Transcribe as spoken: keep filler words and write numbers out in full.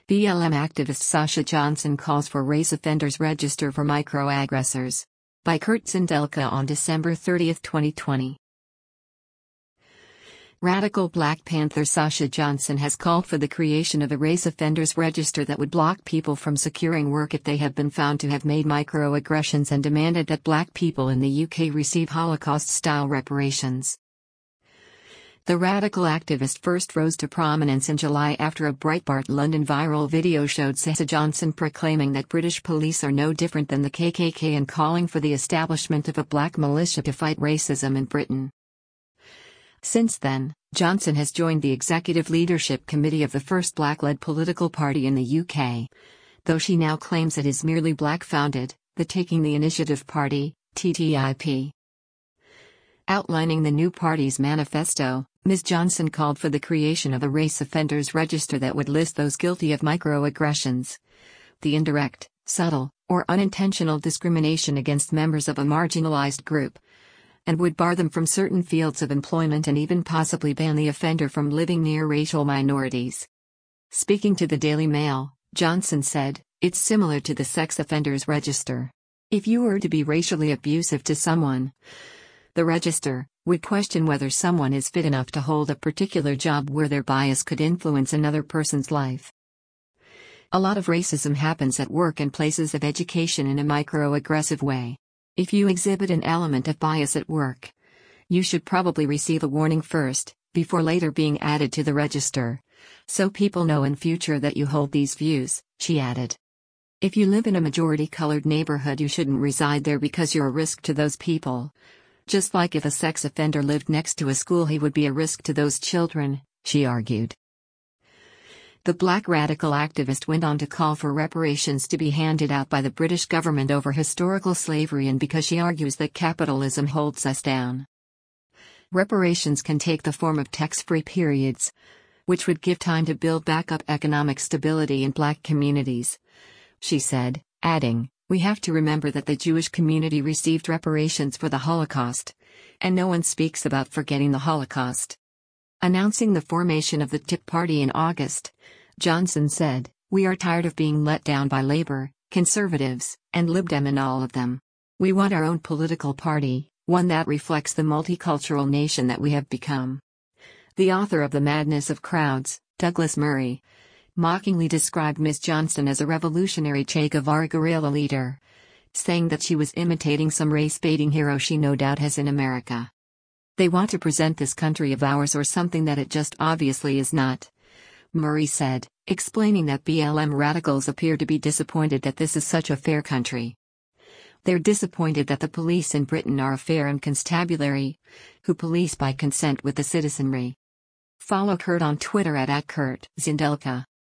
B L M activist Sasha Johnson calls for race offenders register for microaggressors. By Kurt Zindelka on December thirtieth, twenty twenty. Radical Black Panther Sasha Johnson has called for the creation of a race offenders register that would block people from securing work if they have been found to have made microaggressions, and demanded that black people in the U K receive Holocaust-style reparations. The radical activist first rose to prominence in July after a Breitbart London viral video showed Sasha Johnson proclaiming that British police are no different than the K K K and calling for the establishment of a black militia to fight racism in Britain. Since then, Johnson has joined the executive leadership committee of the first black-led political party in the U K, though she now claims it is merely black-founded, the Taking the Initiative Party, T T I P. Outlining the new party's manifesto, Miz Johnson called for the creation of a race offenders register that would list those guilty of microaggressions, the indirect, subtle, or unintentional discrimination against members of a marginalized group, and would bar them from certain fields of employment and even possibly ban the offender from living near racial minorities. Speaking to the Daily Mail, Johnson said, "It's similar to the sex offenders register. If you were to be racially abusive to someone, the register would question whether someone is fit enough to hold a particular job where their bias could influence another person's life. A lot of racism happens at work and places of education in a microaggressive way. If you exhibit an element of bias at work, you should probably receive a warning first, before later being added to the register, so people know in future that you hold these views," she added. "If you live in a majority-colored neighborhood, you shouldn't reside there because you're a risk to those people. Just like if a sex offender lived next to a school, he would be a risk to those children," she argued. The black radical activist went on to call for reparations to be handed out by the British government over historical slavery, and because she argues that capitalism holds us down. Reparations can take the form of tax-free periods, which would give time to build back up economic stability in black communities, she said, adding, "We have to remember that the Jewish community received reparations for the Holocaust, and no one speaks about forgetting the Holocaust." Announcing the formation of the T I P party in August, Johnson said, "We are tired of being let down by Labour, Conservatives, and Lib Dem and all of them. We want our own political party, one that reflects the multicultural nation that we have become." The author of The Madness of Crowds, Douglas Murray, mockingly described Miz Johnson as a revolutionary Che Guevara guerrilla leader, saying that she was imitating some race-baiting hero she no doubt has in America. "They want to present this country of ours or something that it just obviously is not," Murray said, explaining that B L M radicals appear to be disappointed that this is such a fair country. They're disappointed that the police in Britain are a fair and constabulary, who police by consent with the citizenry. Follow Kurt on Twitter at, at Kurt Zindelka.